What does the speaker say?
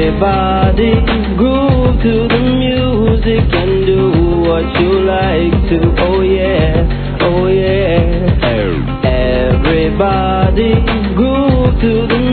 Everybody groove to the music and do what you like to. Oh yeah, oh yeah. Everybody groove to the